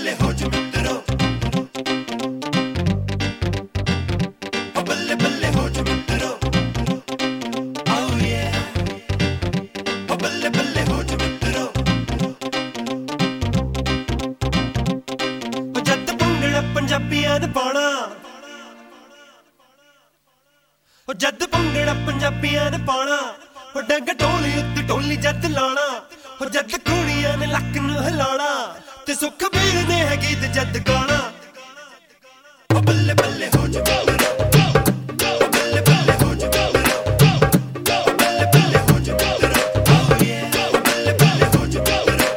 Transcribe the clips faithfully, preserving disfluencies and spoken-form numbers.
बल्ले हो जो मित्रो, ओ बल्ले बल्ले हो जो मित्रो, oh yeah, ओ बल्ले बल्ले हो जो मित्रो, ओ जद भंगड़ा पंजाबियां ने पाना, ओ जद भंगड़ा पंजाबियां ने पाना, ओ डंग ढोली उत्ते ढोली जद लाना, ओ जद कुड़ियां ने लक नूं हिलाना, ते सुखबीर ने है गीत जद गाना, ओ बल्ले बल्ले हो जो मित्रो, ओ बल्ले बल्ले हो जो मित्रो, ओ बल्ले बल्ले हो जो मित्रो, oh yeah, ओ बल्ले बल्ले हो जो मित्रो।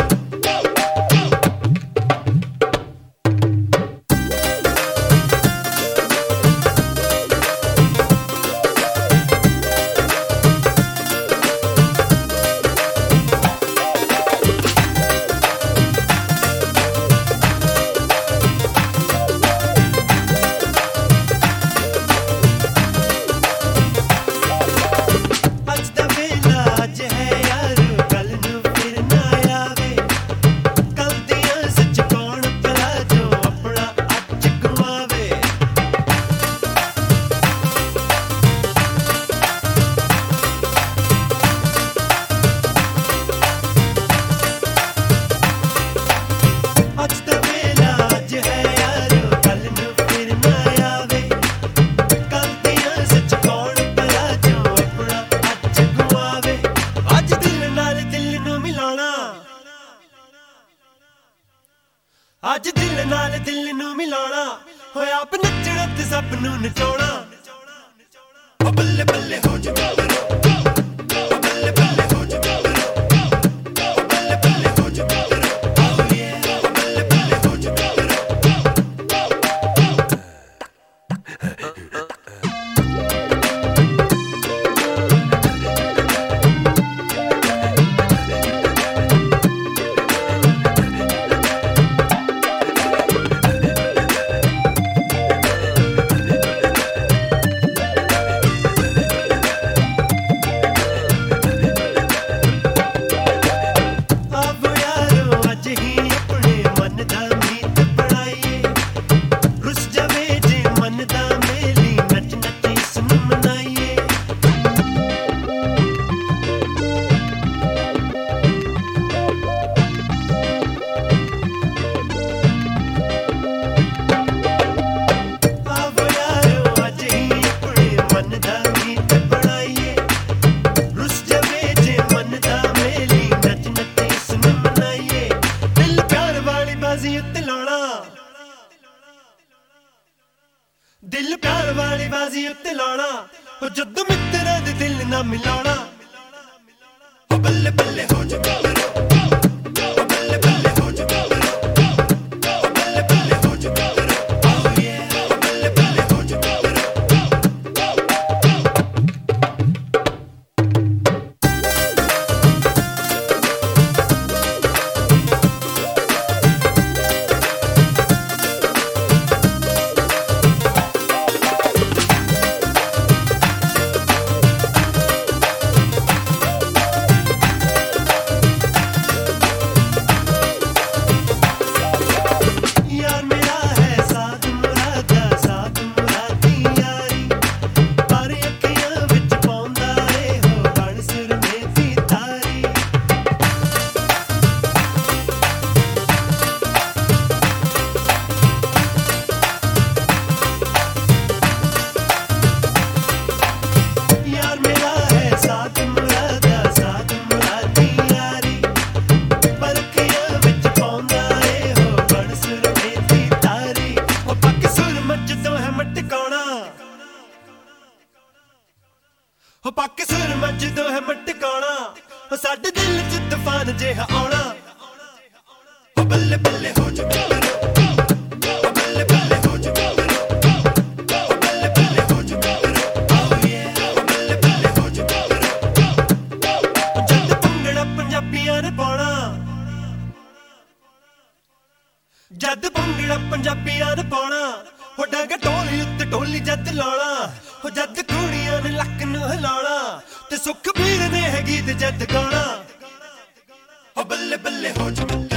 आज दिल नाल दिल नूं मिलाना, होया आप नचना ते सब नूं नचाउणा, ओ बल्ले बल्ले हो जो मित्रो, ओ बल्ले बल्ले हो जो मित्रो, ओ बल्ले बल्ले हो जो मित्रो, oh yeah, ओ बल्ले बल्ले हो जो मित्रो। दिल प्यार वाली बाजी उत्ते लाना, ओ जद मित्रा दे दिल ना मिलाना, ओ बल्ले बल्ले हो जो मित्रो, ओ बल्ले बल्ले हो जो मित्रो, ओ बल्ले बल्ले हो जो मित्रो, oh yeah, ओ बल्ले बल्ले हो जो मित्रो। हो पाके सुर मजदो है मटकाना, हो साडे दिल च तूफान जिहा आउणा, हो बल्ले बल्ले हो जो मित्रो, हो बल्ले बल्ले हो जो मित्रो, हो बल्ले बल्ले हो जो मित्रो, oh yeah, हो बल्ले बल्ले हो जो मित्रो। जद भंगड़ा पंजाबियां ने पाना, जद भंगड़ा पंजाबियां ने पाना, हो डंग ढोली उत्ते ढोली जद लाना, हो जद कुड़ियां ने लक नूं हिलाना, ते सुखबीर ने है गीत जद गाना, हो बल्ले बल्ले हो जो